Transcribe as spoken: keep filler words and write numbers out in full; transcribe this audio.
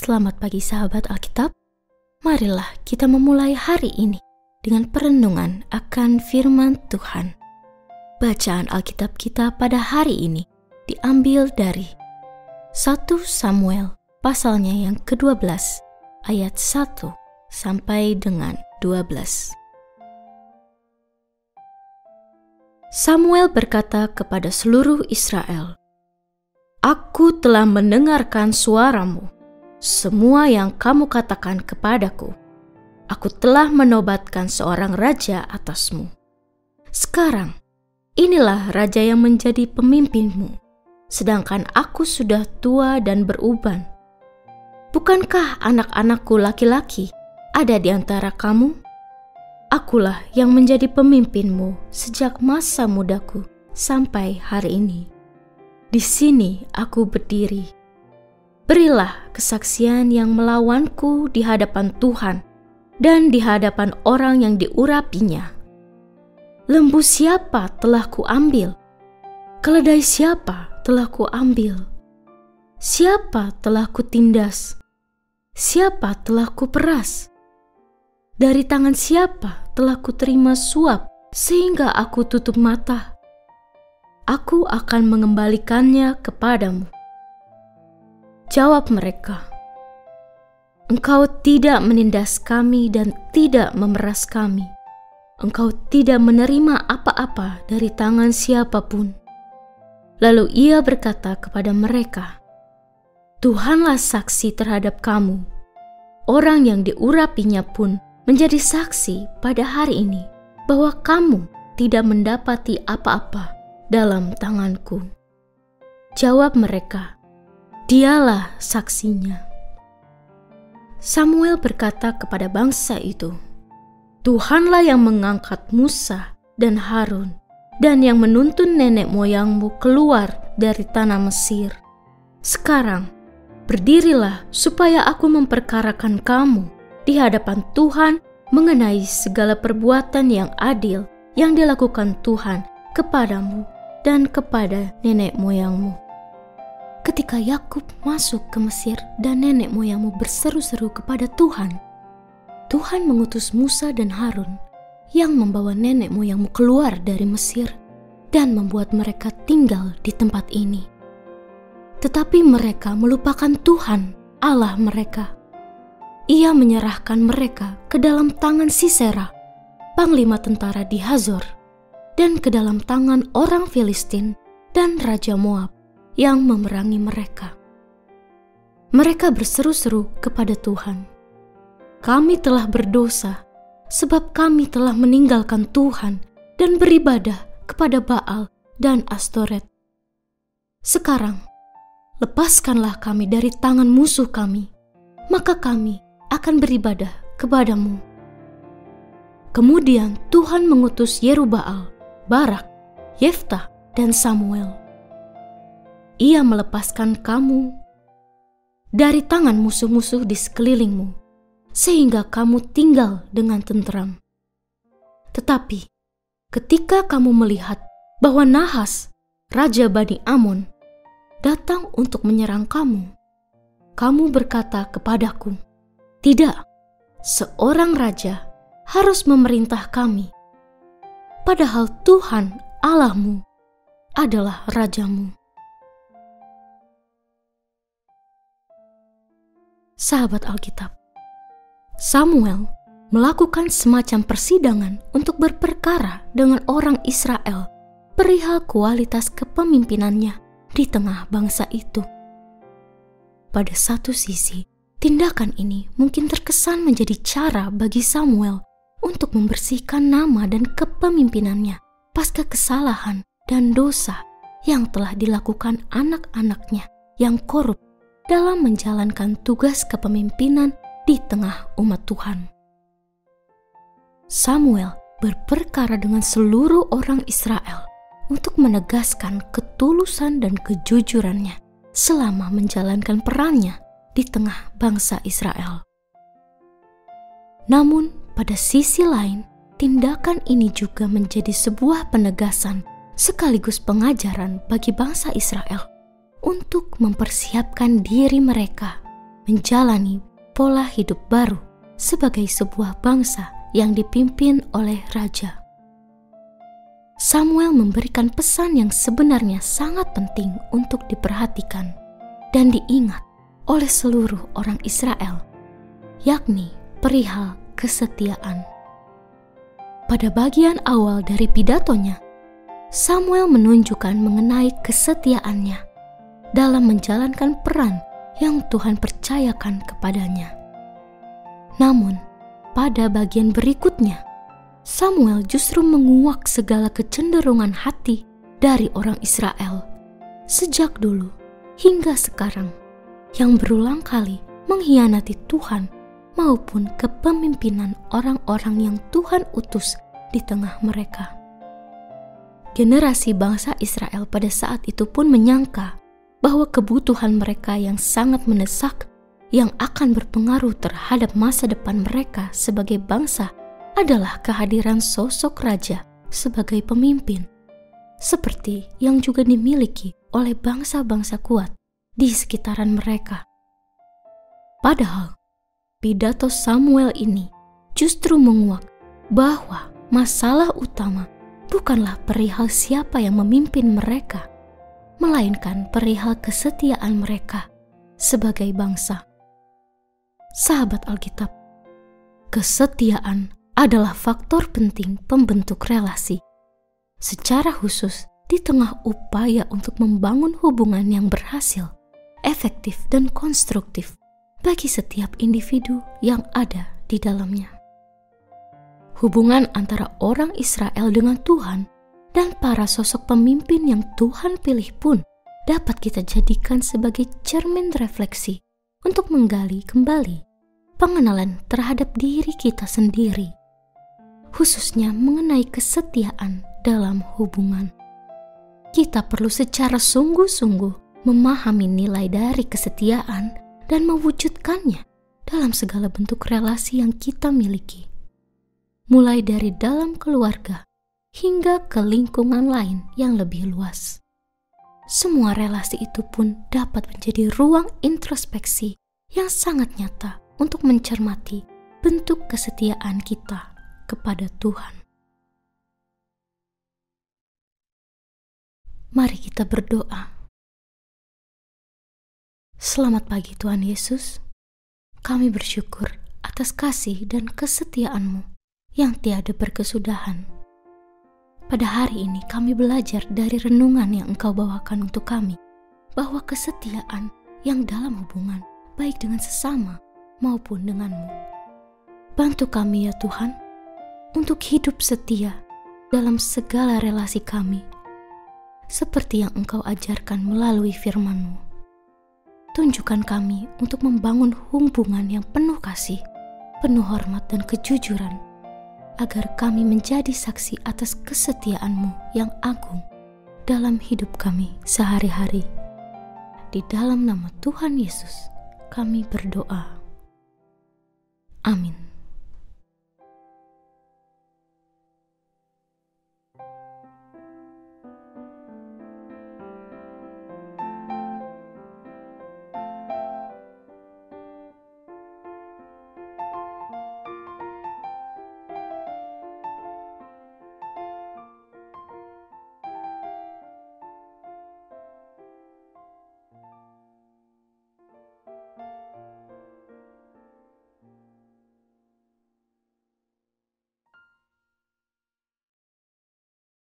Selamat pagi sahabat Alkitab. Marilah kita memulai hari ini dengan perenungan akan firman Tuhan. Bacaan Alkitab kita pada hari ini diambil dari satu Samuel pasalnya yang kedua belas ayat satu sampai dengan dua belas. Samuel berkata kepada seluruh Israel, "Aku telah mendengarkan suaramu, semua yang kamu katakan kepadaku. Aku telah menobatkan seorang raja atasmu. Sekarang, inilah raja yang menjadi pemimpinmu, sedangkan aku sudah tua dan beruban. Bukankah anak-anakku laki-laki ada di antara kamu? Akulah yang menjadi pemimpinmu sejak masa mudaku sampai hari ini. Di sini aku berdiri. Berilah kesaksian yang melawanku di hadapan Tuhan dan di hadapan orang yang diurapinya. Lembu siapa telah kuambil? Keledai siapa telah kuambil? Siapa telah kutindas? Siapa telah kuperas? Dari tangan siapa telah kuterima suap sehingga aku tutup mata? Aku akan mengembalikannya kepadamu." Jawab mereka, "Engkau tidak menindas kami dan tidak memeras kami. Engkau tidak menerima apa-apa dari tangan siapapun." Lalu ia berkata kepada mereka, "Tuhanlah saksi terhadap kamu. Orang yang diurapinya pun menjadi saksi pada hari ini bahwa kamu tidak mendapati apa-apa dalam tanganku." Jawab mereka, "Dialah saksinya." Samuel berkata kepada bangsa itu, "Tuhanlah yang mengangkat Musa dan Harun dan yang menuntun nenek moyangmu keluar dari tanah Mesir. Sekarang berdirilah supaya aku memperkarakan kamu di hadapan Tuhan mengenai segala perbuatan yang adil yang dilakukan Tuhan kepadamu dan kepada nenek moyangmu. Ketika Yakub masuk ke Mesir dan nenek moyangmu berseru-seru kepada Tuhan, Tuhan mengutus Musa dan Harun yang membawa nenek moyangmu keluar dari Mesir dan membuat mereka tinggal di tempat ini. Tetapi mereka melupakan Tuhan, Allah mereka. Ia menyerahkan mereka ke dalam tangan Sisera, panglima tentara di Hazor, dan ke dalam tangan orang Filistin dan Raja Moab yang memerangi mereka. Mereka berseru-seru kepada Tuhan, "Kami telah berdosa, sebab kami telah meninggalkan Tuhan dan beribadah kepada Baal dan Astoret. Sekarang, lepaskanlah kami dari tangan musuh kami, maka kami akan beribadah kepadamu." Kemudian Tuhan mengutus Yerubbaal, Barak, Yeftah, dan Samuel. Ia melepaskan kamu dari tangan musuh-musuh di sekelilingmu, sehingga kamu tinggal dengan tenteram. Tetapi ketika kamu melihat bahwa Nahas, raja Bani Amon, datang untuk menyerang kamu, kamu berkata kepadaku, "Tidak, seorang raja harus memerintah kami, padahal Tuhan Allahmu adalah rajamu." Sahabat Alkitab, Samuel melakukan semacam persidangan untuk berperkara dengan orang Israel perihal kualitas kepemimpinannya di tengah bangsa itu. Pada satu sisi, tindakan ini mungkin terkesan menjadi cara bagi Samuel untuk membersihkan nama dan kepemimpinannya pasca kesalahan dan dosa yang telah dilakukan anak-anaknya yang korup dalam menjalankan tugas kepemimpinan di tengah umat Tuhan. Samuel berperkara dengan seluruh orang Israel untuk menegaskan ketulusan dan kejujurannya selama menjalankan perannya di tengah bangsa Israel. Namun, pada sisi lain, tindakan ini juga menjadi sebuah penegasan sekaligus pengajaran bagi bangsa Israel untuk mempersiapkan diri mereka menjalani pola hidup baru sebagai sebuah bangsa yang dipimpin oleh raja. Samuel memberikan pesan yang sebenarnya sangat penting untuk diperhatikan dan diingat oleh seluruh orang Israel, yakni perihal kesetiaan. Pada bagian awal dari pidatonya, Samuel menunjukkan mengenai kesetiaannya dalam menjalankan peran yang Tuhan percayakan kepadanya. Namun, pada bagian berikutnya, Samuel justru menguak segala kecenderungan hati dari orang Israel sejak dulu hingga sekarang yang berulang kali mengkhianati Tuhan maupun kepemimpinan orang-orang yang Tuhan utus di tengah mereka. Generasi bangsa Israel pada saat itu pun menyangka bahwa kebutuhan mereka yang sangat mendesak yang akan berpengaruh terhadap masa depan mereka sebagai bangsa adalah kehadiran sosok raja sebagai pemimpin, seperti yang juga dimiliki oleh bangsa-bangsa kuat di sekitaran mereka. Padahal, pidato Samuel ini justru menguak bahwa masalah utama bukanlah perihal siapa yang memimpin mereka, melainkan perihal kesetiaan mereka sebagai bangsa. Sahabat Alkitab, kesetiaan adalah faktor penting pembentuk relasi, secara khusus di tengah upaya untuk membangun hubungan yang berhasil, efektif, dan konstruktif bagi setiap individu yang ada di dalamnya. Hubungan antara orang Israel dengan Tuhan dan para sosok pemimpin yang Tuhan pilih pun dapat kita jadikan sebagai cermin refleksi untuk menggali kembali pengenalan terhadap diri kita sendiri, khususnya mengenai kesetiaan dalam hubungan. Kita perlu secara sungguh-sungguh memahami nilai dari kesetiaan dan mewujudkannya dalam segala bentuk relasi yang kita miliki, mulai dari dalam keluarga hingga ke lingkungan lain yang lebih luas. Semua relasi itu pun dapat menjadi ruang introspeksi yang sangat nyata untuk mencermati bentuk kesetiaan kita kepada Tuhan. Mari kita berdoa. Selamat pagi Tuhan Yesus. Kami bersyukur atas kasih dan kesetiaan-Mu yang tiada berkesudahan. Pada hari ini kami belajar dari renungan yang Engkau bawakan untuk kami, bahwa kesetiaan yang dalam hubungan, baik dengan sesama maupun dengan-Mu. Bantu kami ya Tuhan, untuk hidup setia dalam segala relasi kami, seperti yang Engkau ajarkan melalui firman-Mu. Tunjukkan kami untuk membangun hubungan yang penuh kasih, penuh hormat dan kejujuran, agar kami menjadi saksi atas kesetiaan-Mu yang agung dalam hidup kami sehari-hari. Di dalam nama Tuhan Yesus, kami berdoa. Amin.